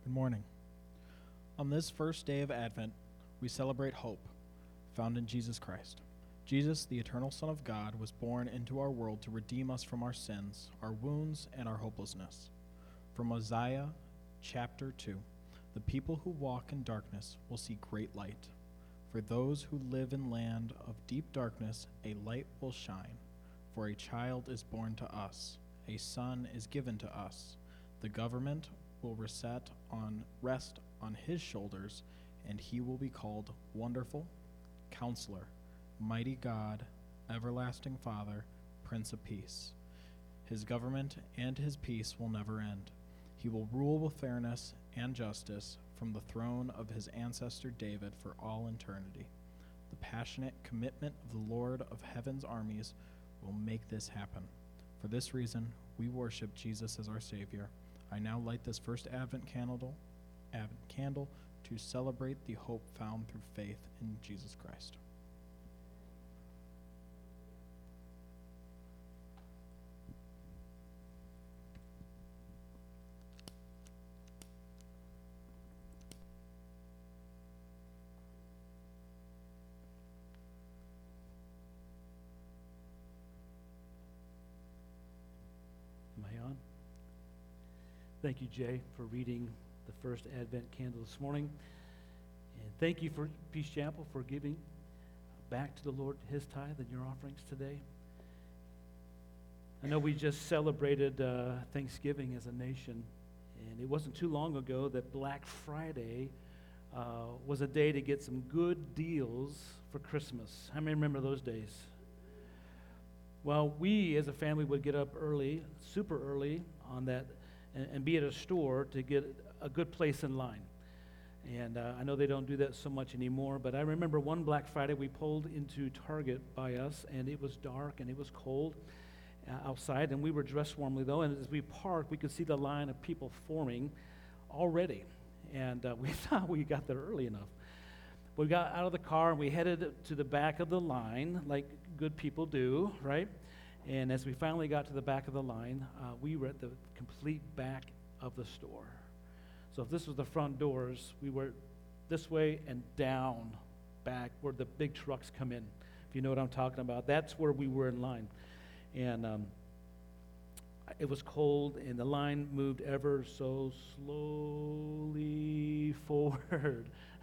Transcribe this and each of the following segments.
Good morning. On this first day of Advent, we celebrate hope found in Jesus Christ. Jesus, the eternal Son of God, was born into our world to redeem us from our sins, our wounds, and our hopelessness. From Isaiah chapter 2, the people who walk in darkness will see great light. For those who live in land of deep darkness, a light will shine. For a child is born to us, a son is given to us. The government will rest on his shoulders, and he will be called Wonderful, Counselor, Mighty God, Everlasting Father, Prince of Peace. His government and his peace will never end. He will rule with fairness and justice from the throne of his ancestor David for all eternity. The passionate commitment of the Lord of heaven's armies will make this happen. For this reason, we worship Jesus as our Savior. I now light this first Advent candle to celebrate the hope found through faith in Jesus Christ. Am I on? Thank you, Jay, for reading the first Advent candle this morning. And thank you for Peace Chapel for giving back to the Lord his tithe and your offerings today. I know we just celebrated Thanksgiving as a nation, and it wasn't too long ago that Black Friday was a day to get some good deals for Christmas. How many remember those days? Well, we as a family would get up early, super early on that, and be at a store to get a good place in line. And I know they don't do that so much anymore, but I remember one Black Friday we pulled into Target by us, and it was dark and it was cold outside, and we were dressed warmly though, and as we parked, we could see the line of people forming already, and we thought we got there early enough. We got out of the car and we headed to the back of the line like good people do, right? And as we finally got to the back of the line, we were at the complete back of the store. So if this was the front doors, we were this way and down back where the big trucks come in. If you know what I'm talking about, that's where we were in line. And it was cold, and the line moved ever so slowly forward.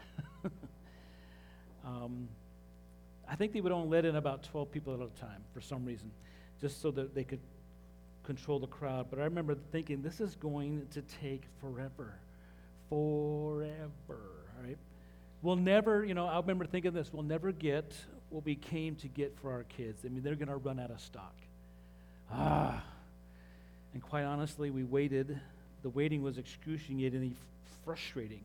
I think they would only let in about 12 people at a time for some reason, just so that they could control the crowd. But I remember thinking, this is going to take forever, right? We'll never, I remember thinking this, we'll never get what we came to get for our kids. I mean, they're going to run out of stock. And quite honestly, we waited. The waiting was excruciatingly frustrating.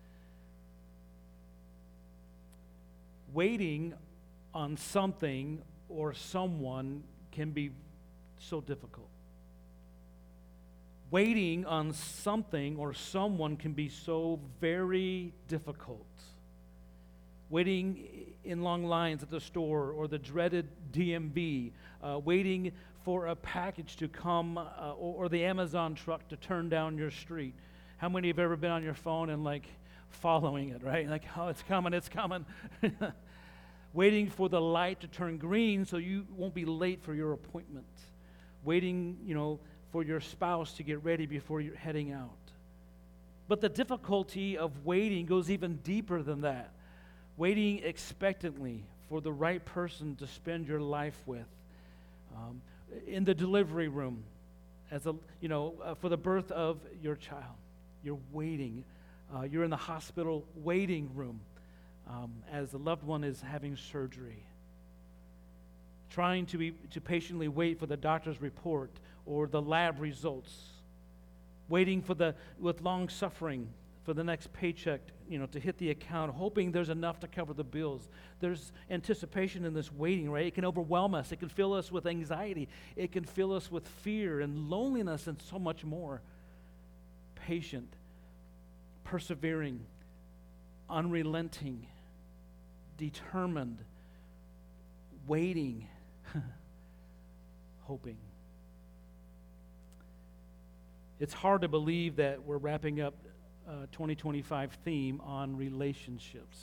Waiting on something or someone can be so difficult. Waiting on something or someone can be so very difficult. Waiting in long lines at the store or the dreaded DMV, waiting for a package to come or the Amazon truck to turn down your street. How many have ever been on your phone and following it, right? Like, oh, it's coming. Waiting for the light to turn green so you won't be late for your appointment. Waiting, for your spouse to get ready before you're heading out. But the difficulty of waiting goes even deeper than that. Waiting expectantly for the right person to spend your life with. In the delivery room, for the birth of your child. You're waiting. You're in the hospital waiting room as the loved one is having surgery. Trying to patiently wait for the doctor's report or the lab results. Waiting with long suffering for the next paycheck, to hit the account, hoping there's enough to cover the bills. There's anticipation in this waiting, right? It can overwhelm us. It can fill us with anxiety. It can fill us with fear and loneliness and so much more. Patient, persevering, unrelenting, determined, waiting, hoping. It's hard to believe that we're wrapping up 2025 theme on relationships.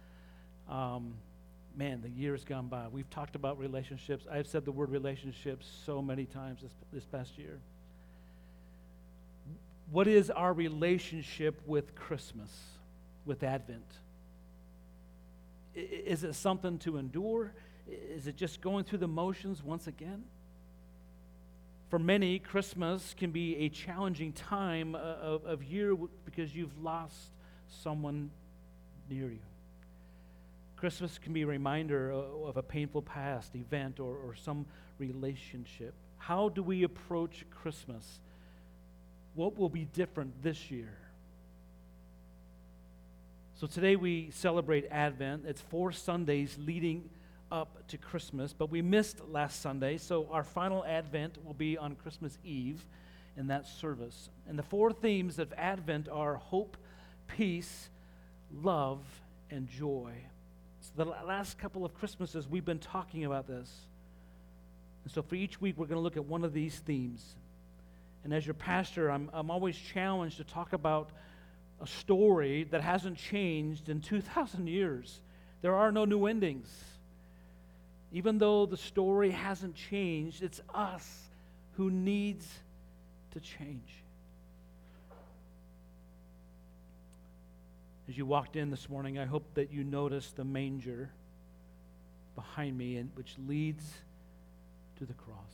Man, the year has gone by. We've talked about relationships. I've said the word relationships so many times this past year. What is our relationship with Christmas, with Advent? Is it something to endure? Is it just going through the motions once again? For many, Christmas can be a challenging time of year because you've lost someone near you. Christmas can be a reminder of a painful past event or some relationship. How do we approach Christmas? What will be different this year? So today we celebrate Advent. It's 4 Sundays leading up to Christmas, but we missed last Sunday, so our final Advent will be on Christmas Eve in that service. And the 4 themes of Advent are hope, peace, love, and joy. So the last couple of Christmases, we've been talking about this. And so for each week, we're going to look at one of these themes. And as your pastor, I'm always challenged to talk about a story that hasn't changed in 2,000 years. There are no new endings. Even though the story hasn't changed, it's us who needs to change. As you walked in this morning, I hope that you noticed the manger behind me, which leads to the cross.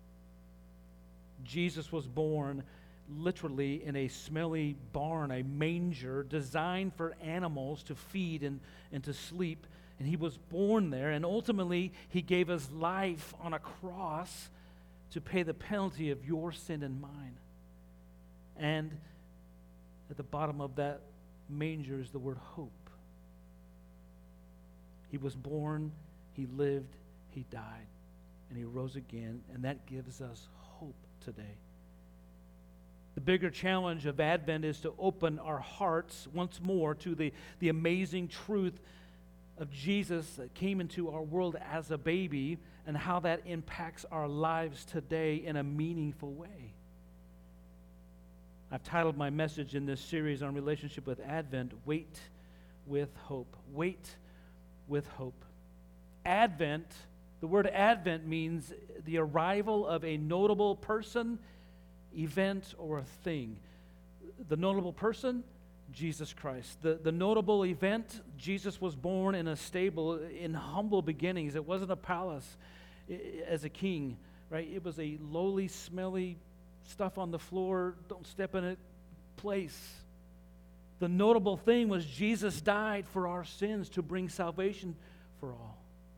Jesus was born literally in a smelly barn, a manger designed for animals to feed and to sleep. And he was born there, and ultimately he gave us life on a cross to pay the penalty of your sin and mine. And at the bottom of that manger is the word hope. He was born, he lived, he died, and he rose again, and that gives us hope today. The bigger challenge of Advent is to open our hearts once more to the amazing truth of Jesus that came into our world as a baby and how that impacts our lives today in a meaningful way. I've titled my message in this series on relationship with Advent, Wait with Hope. Wait with hope. Advent, the word Advent means the arrival of a notable person, event, or a thing. The notable person, Jesus Christ. The notable event, Jesus was born in a stable in humble beginnings. It wasn't a palace as a king, right? It was a lowly, smelly stuff on the floor, don't step in it place. The notable thing was Jesus died for our sins to bring salvation for all.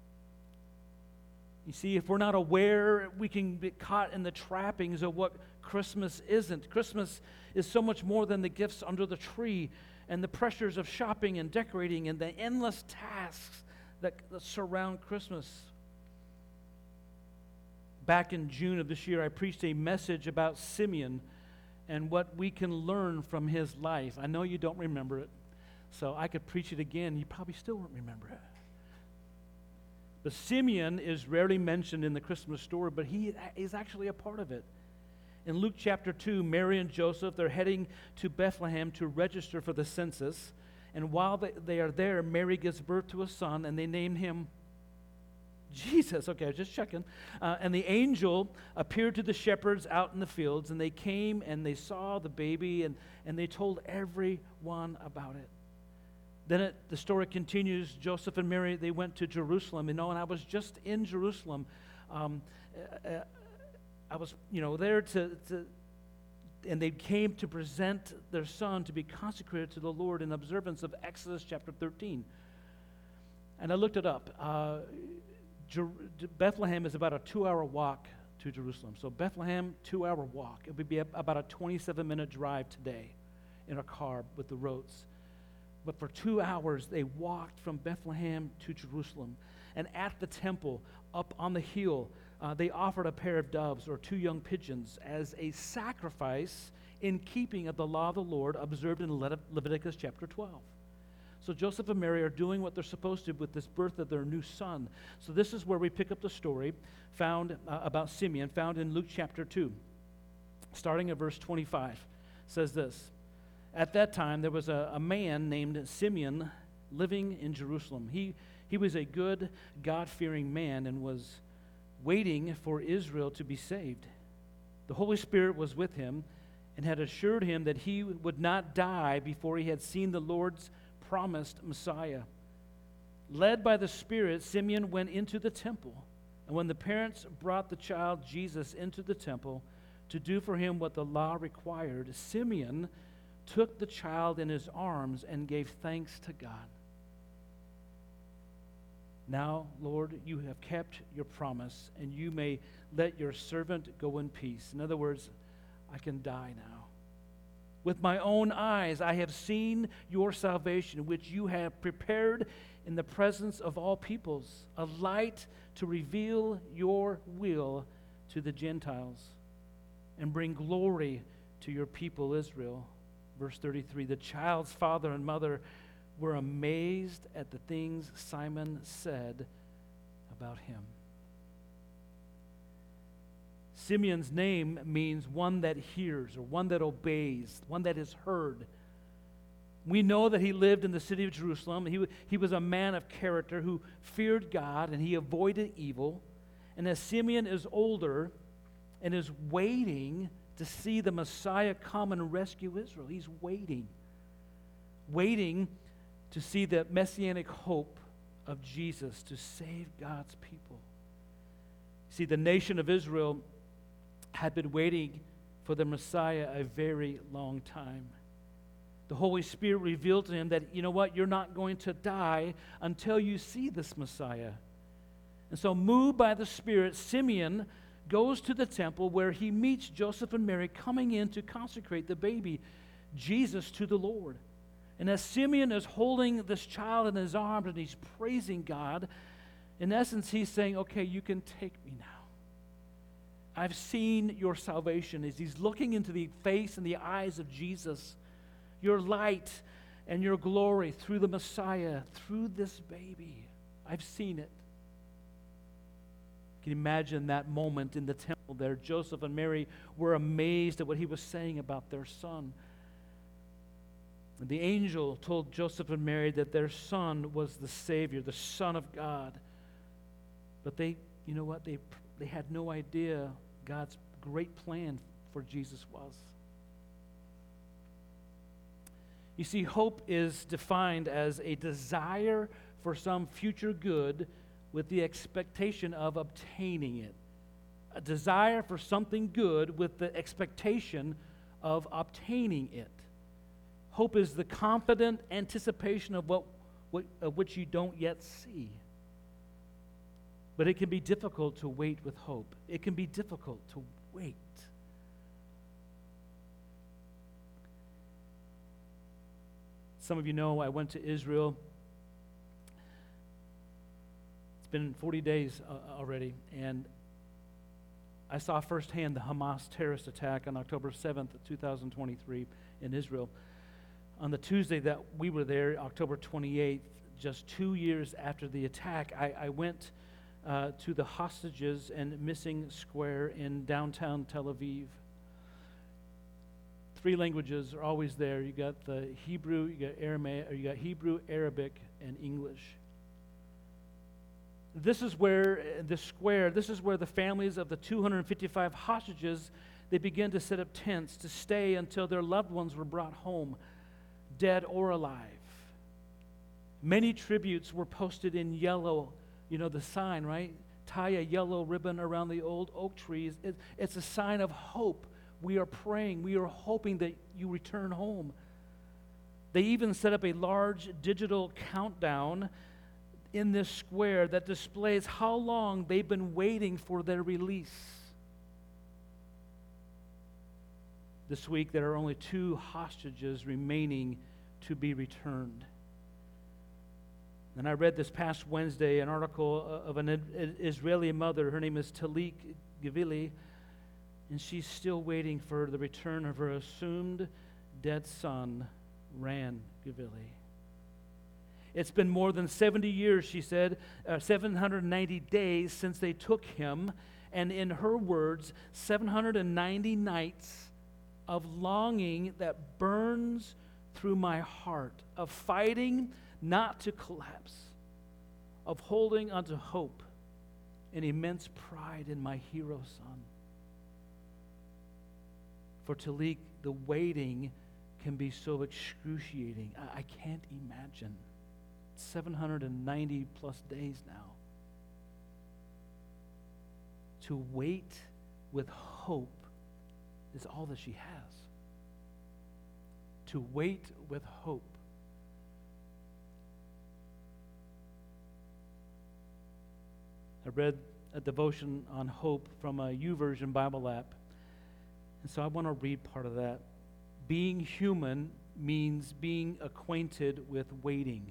You see, if we're not aware, we can get caught in the trappings of what Christmas isn't. Christmas is so much more than the gifts under the tree and the pressures of shopping and decorating and the endless tasks that surround Christmas. Back in June of this year, I preached a message about Simeon and what we can learn from his life. I know you don't remember it, so I could preach it again. You probably still won't remember it. But Simeon is rarely mentioned in the Christmas story, but he is actually a part of it. In Luke chapter 2, Mary and Joseph, they're heading to Bethlehem to register for the census. And while they are there, Mary gives birth to a son, and they named him Jesus. Okay, I was just checking. And the angel appeared to the shepherds out in the fields, and they came and they saw the baby, and they told everyone about it. Then the story continues. Joseph and Mary, they went to Jerusalem. And I was just in Jerusalem. I was, there and they came to present their son to be consecrated to the Lord in observance of Exodus chapter 13. And I looked it up. Bethlehem is about a 2-hour walk to Jerusalem. So Bethlehem, 2-hour walk. It would be about a 27-minute drive today in a car with the roads. But for 2 hours, they walked from Bethlehem to Jerusalem. And at the temple, up on the hill, they offered a pair of doves or 2 young pigeons as a sacrifice in keeping of the law of the Lord observed in Leviticus chapter 12. So Joseph and Mary are doing what they're supposed to with this birth of their new son. So this is where we pick up the story found about Simeon, found in Luke chapter 2, starting at verse 25. It says this: At that time, there was a man named Simeon living in Jerusalem. He was a good, God-fearing man and was waiting for Israel to be saved. The Holy Spirit was with him and had assured him that he would not die before he had seen the Lord's promised Messiah. Led by the Spirit, Simeon went into the temple. And when the parents brought the child Jesus into the temple to do for him what the law required, Simeon took the child in his arms and gave thanks to God. Now, Lord, you have kept your promise, and you may let your servant go in peace. In other words, I can die now. With my own eyes, I have seen your salvation, which you have prepared in the presence of all peoples, a light to reveal your will to the Gentiles and bring glory to your people Israel. Verse 33, the child's father and mother were amazed at the things Simon said about him. Simeon's name means one that hears or one that obeys, one that is heard. We know that he lived in the city of Jerusalem. He was a man of character who feared God and he avoided evil. And as Simeon is older and is waiting to see the Messiah come and rescue Israel, he's waiting to see the messianic hope of Jesus to save God's people. See, the nation of Israel had been waiting for the Messiah a very long time. The Holy Spirit revealed to him that, you know what, you're not going to die until you see this Messiah. And so, moved by the Spirit, Simeon goes to the temple where he meets Joseph and Mary coming in to consecrate the baby, Jesus, to the Lord. And as Simeon is holding this child in his arms and he's praising God, in essence, he's saying, okay, you can take me now. I've seen your salvation. As he's looking into the face and the eyes of Jesus, your light and your glory through the Messiah, through this baby. I've seen it. Can you imagine that moment in the temple there? Joseph and Mary were amazed at what he was saying about their son. And the angel told Joseph and Mary that their son was the Savior, the Son of God. But they, you know what? They had no idea God's great plan for Jesus was. You see, hope is defined as a desire for some future good with the expectation of obtaining it. A desire for something good with the expectation of obtaining it. Hope is the confident anticipation of which you don't yet see. But it can be difficult to wait with hope. It can be difficult to wait. Some of you know I went to Israel. It's been 40 days already, and I saw firsthand the Hamas terrorist attack on October 7th, 2023 in Israel. On the Tuesday that we were there, October 28th, just 2 years after the attack, I went to the hostages and missing square in downtown Tel Aviv. 3 languages are always there. You got the Hebrew, you got Aramaic, or you got Hebrew, Arabic, and English. This is where the families of the 255 hostages, they began to set up tents to stay until their loved ones were brought home, dead or alive. Many tributes were posted in yellow. You know the sign, right? Tie a yellow ribbon around the old oak trees. It's a sign of hope. We are praying. We are hoping that you return home. They even set up a large digital countdown in this square that displays how long they've been waiting for their release. This week, there are only 2 hostages remaining to be returned. And I read this past Wednesday an article of an Israeli mother. Her name is Talik Gavili, and she's still waiting for the return of her assumed dead son, Ran Gavili. It's been more than 70 years, she said, 790 days since they took him, and in her words, 790 nights of longing that burns through my heart, of fighting not to collapse, of holding onto hope and immense pride in my hero son. For Talik, the waiting can be so excruciating. I can't imagine. 790 plus days now. To wait with hope is all that she has. To wait with hope. I read a devotion on hope from a YouVersion Bible app. And so I want to read part of that. Being human means being acquainted with waiting.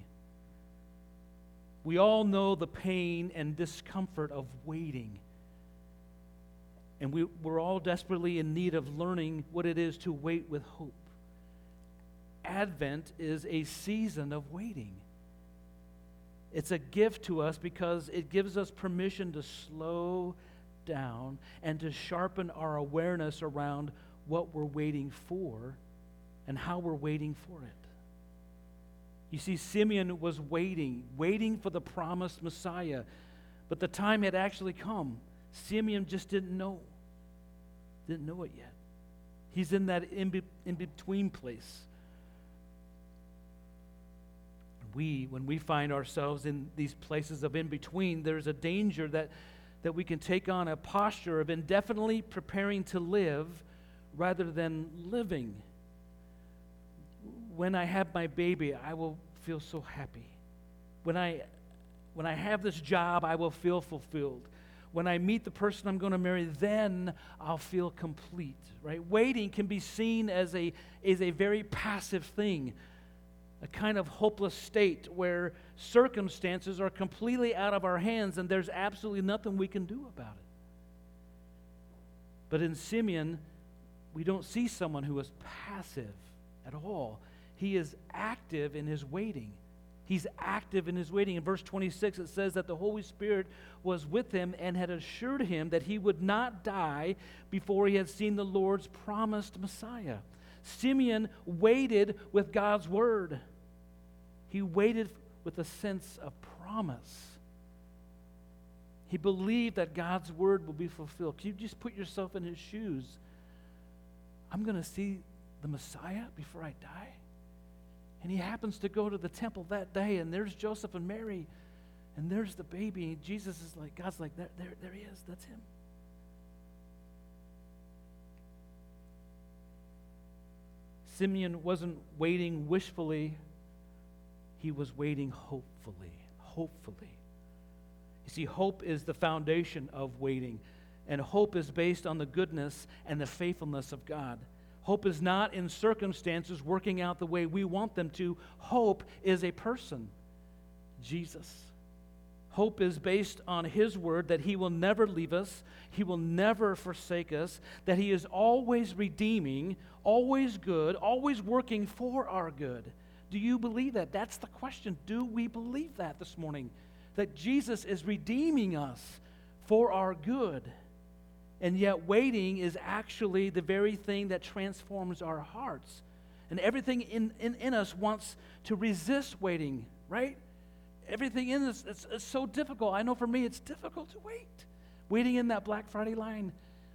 We all know the pain and discomfort of waiting. And we're all desperately in need of learning what it is to wait with hope. Advent is a season of waiting. It's a gift to us because it gives us permission to slow down and to sharpen our awareness around what we're waiting for and how we're waiting for it. You see, Simeon was waiting for the promised Messiah, but the time had actually come. Simeon just didn't know it yet. He's in that in-between place. When we find ourselves in these places of in-between, there's a danger that we can take on a posture of indefinitely preparing to live rather than living. When I have my baby, I will feel so happy. When I have this job, I will feel fulfilled. When I meet the person I'm going to marry, then I'll feel complete, right? Waiting can be seen as a very passive thing, a kind of hopeless state where circumstances are completely out of our hands and there's absolutely nothing we can do about it. But in Simeon, we don't see someone who is passive at all. He is active in his waiting. He's active in his waiting. In verse 26, it says that the Holy Spirit was with him and had assured him that he would not die before he had seen the Lord's promised Messiah. Simeon waited with God's word. He waited with a sense of promise. He believed that God's word will be fulfilled. Can you just put yourself in his shoes? I'm going to see the Messiah before I die. And he happens to go to the temple that day, and there's Joseph and Mary, and there's the baby. And Jesus is like, God's like, there he is, that's him. Simeon wasn't waiting wishfully, he was waiting hopefully. You see, hope is the foundation of waiting, and hope is based on the goodness and the faithfulness of God. Hope is not in circumstances working out the way we want them to. Hope is a person, Jesus. Hope is based on his word that he will never leave us, he will never forsake us, that he is always redeeming, always good, always working for our good. Do you believe that? That's the question. Do we believe that this morning? That Jesus is redeeming us for our good. And yet waiting is actually the very thing that transforms our hearts. And everything in us wants to resist waiting, right? Everything in us, it's so difficult. I know for me it's difficult to wait. Waiting in that Black Friday line.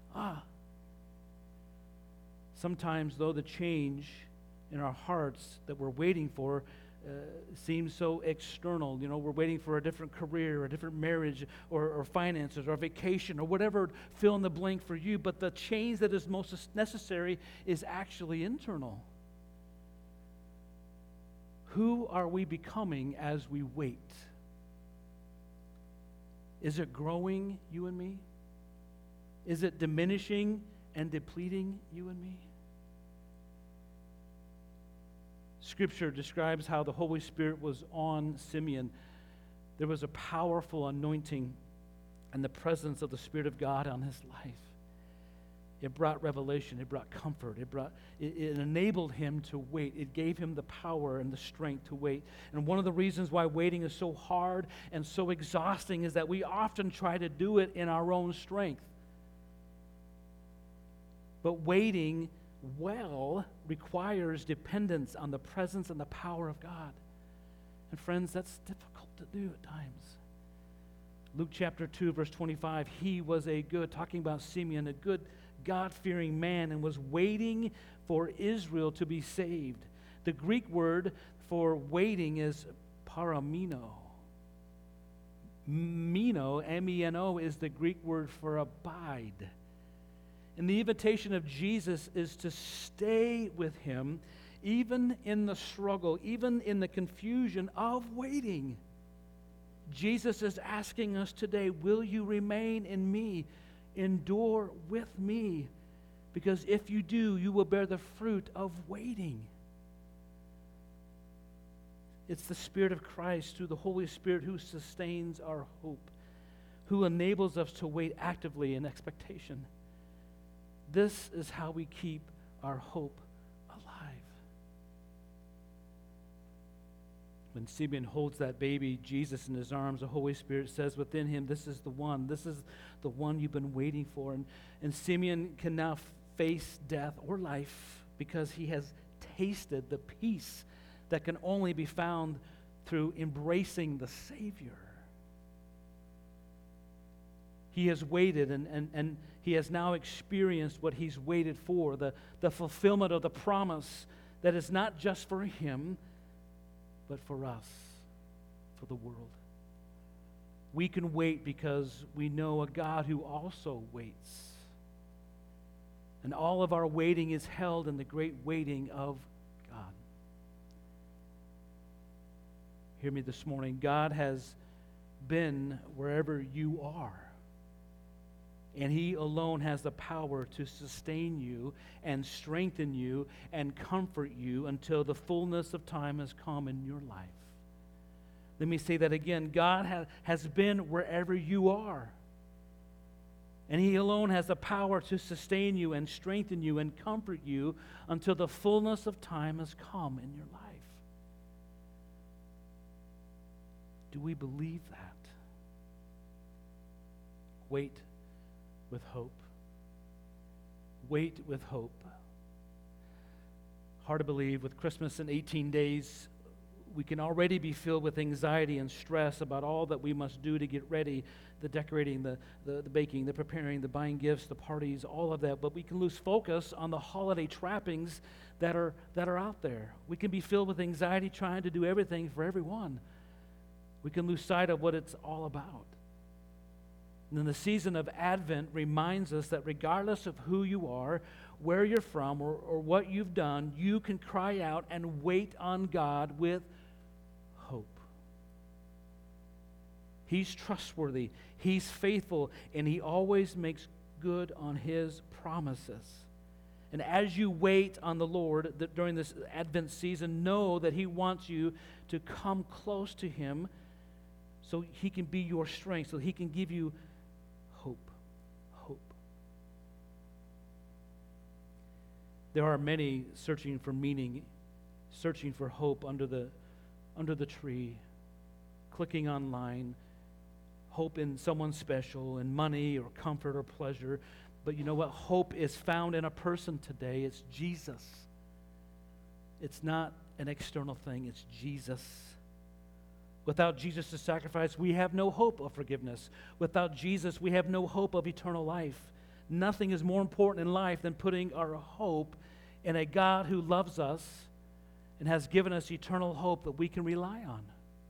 Sometimes, though, the change in our hearts that we're waiting for seems so external. You know, we're waiting for a different career, a different marriage, or finances, or vacation, or whatever, fill in the blank for you. But the change that is most necessary is actually internal. Who are we becoming as we wait? Is it growing, you and me? Is it diminishing and depleting, you and me? Scripture describes how the Holy Spirit was on Simeon. There was a powerful anointing and the presence of the Spirit of God on his life. It brought revelation. It brought comfort. It enabled him to wait. It gave him the power and the strength to wait. And one of the reasons why waiting is so hard and so exhausting is that we often try to do it in our own strength. But waiting well requires dependence on the presence and the power of God. And friends, that's difficult to do at times. Luke chapter 2, verse 25, he was talking about Simeon, a good God-fearing man, and was waiting for Israel to be saved. The Greek word for waiting is paramino. Meno, M-E-N-O, is the Greek word for abide. And the invitation of Jesus is to stay with him, even in the struggle, even in the confusion of waiting. Jesus is asking us today, will you remain in me? Endure with me. Because if you do, you will bear the fruit of waiting. It's the Spirit of Christ through the Holy Spirit who sustains our hope, who enables us to wait actively in expectation. This is how we keep our hope alive. When Simeon holds that baby Jesus in his arms, the Holy Spirit says within him, this is the one you've been waiting for. And Simeon can now face death or life because he has tasted the peace that can only be found through embracing the Savior. He has waited and he has now experienced what he's waited for, the fulfillment of the promise that is not just for him, but for us, for the world. We can wait because we know a God who also waits. And all of our waiting is held in the great waiting of God. Hear me this morning. God has been wherever you are. And he alone has the power to sustain you and strengthen you and comfort you until the fullness of time has come in your life. Let me say that again. God has been wherever you are. And he alone has the power to sustain you and strengthen you and comfort you until the fullness of time has come in your life. Do we believe that? Wait with hope. Wait with hope. Hard to believe, with Christmas in 18 days, we can already be filled with anxiety and stress about all that we must do to get ready, the decorating, the baking, the preparing, the buying gifts, the parties, all of that. But we can lose focus on the holiday trappings that are out there. We can be filled with anxiety trying to do everything for everyone. We can lose sight of what it's all about. And then the season of Advent reminds us that regardless of who you are, where you're from, or what you've done, you can cry out and wait on God with hope. He's trustworthy, he's faithful, and he always makes good on his promises. And as you wait on the Lord during this Advent season, know that he wants you to come close to him so he can be your strength, so he can give you hope. There are many searching for meaning, searching for hope under the tree, clicking online, hope in someone special, in money or comfort or pleasure. But you know what? Hope is found in a person today. It's Jesus. It's not an external thing. It's Jesus. Without Jesus' sacrifice, we have no hope of forgiveness. Without Jesus, we have no hope of eternal life. Nothing is more important in life than putting our hope in a God who loves us and has given us eternal hope that we can rely on.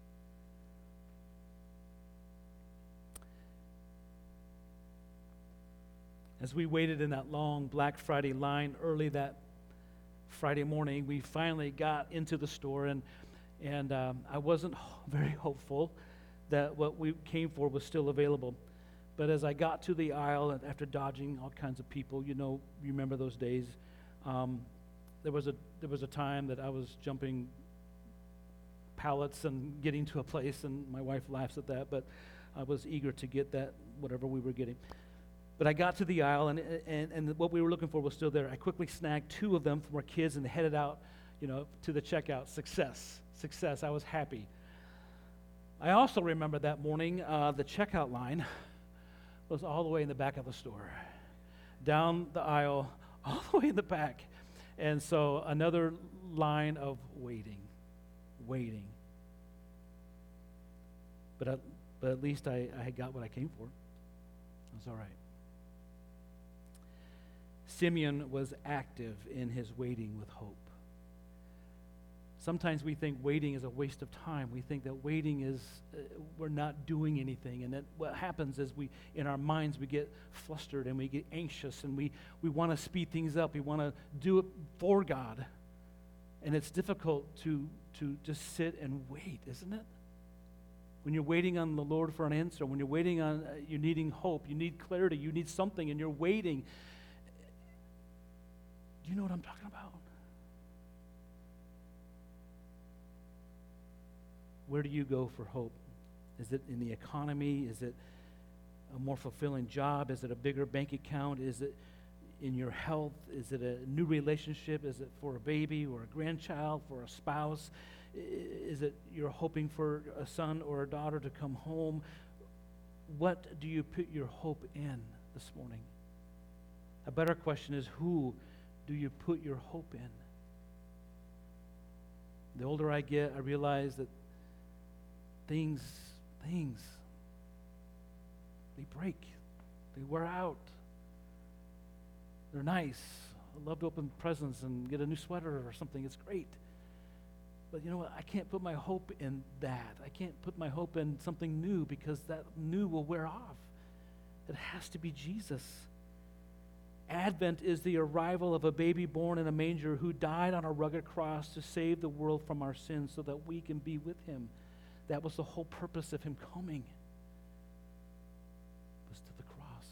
As we waited in that long Black Friday line early that Friday morning, we finally got into the store, and I wasn't very hopeful that what we came for was still available. But as I got to the aisle, after dodging all kinds of people, you remember those days, there was a time that I was jumping pallets and getting to a place, and my wife laughs at that, but I was eager to get that, whatever we were getting. But I got to the aisle, and what we were looking for was still there. I quickly snagged 2 of them from our kids and headed out, to the checkout. Success. I was happy. I also remember that morning, the checkout line was all the way in the back of the store, down the aisle, all the way in the back. And so another line of waiting. But at least I got what I came for. It was all right. Simeon was active in his waiting with hope. Sometimes we think waiting is a waste of time. We think that waiting is, we're not doing anything. And that what happens is in our minds, we get flustered and we get anxious and we want to speed things up. We want to do it for God. And it's difficult to just sit and wait, isn't it? When you're waiting on the Lord for an answer, when you're waiting on, you're needing hope, you need clarity, you need something, and you're waiting. Do you know what I'm talking about? Where do you go for hope? Is it in the economy? Is it a more fulfilling job? Is it a bigger bank account? Is it in your health? Is it a new relationship? Is it for a baby or a grandchild, for a spouse? Is it you're hoping for a son or a daughter to come home? What do you put your hope in this morning? A better question is, who do you put your hope in? The older I get, I realize that things, they break. They wear out. They're nice. I love to open presents and get a new sweater or something. It's great. But you know what? I can't put my hope in that. I can't put my hope in something new because that new will wear off. It has to be Jesus. Advent is the arrival of a baby born in a manger who died on a rugged cross to save the world from our sins so that we can be with him. That was the whole purpose of him coming, was to the cross.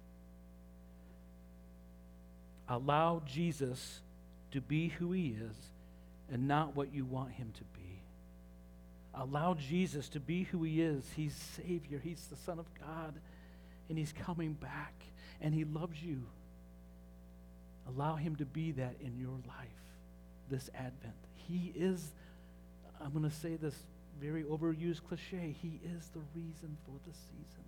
Allow Jesus to be who he is and not what you want him to be. Allow Jesus to be who he is. He's Savior. He's the Son of God, and he's coming back, and he loves you. Allow him to be that in your life this Advent. He is, I'm going to say this very overused cliche, he is the reason for the season.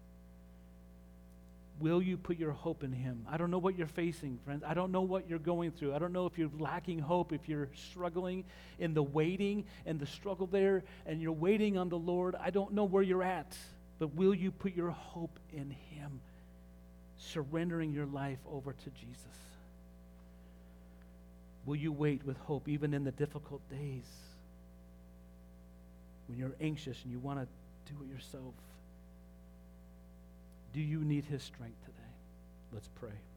Will you put your hope in him? I don't know what you're facing, friends. I don't know what you're going through. I don't know if you're lacking hope, if you're struggling in the waiting and the struggle there, and you're waiting on the Lord. I don't know where you're at, but will you put your hope in him, surrendering your life over to Jesus? Will you wait with hope even in the difficult days when you're anxious and you want to do it yourself? Do you need his strength today? Let's pray.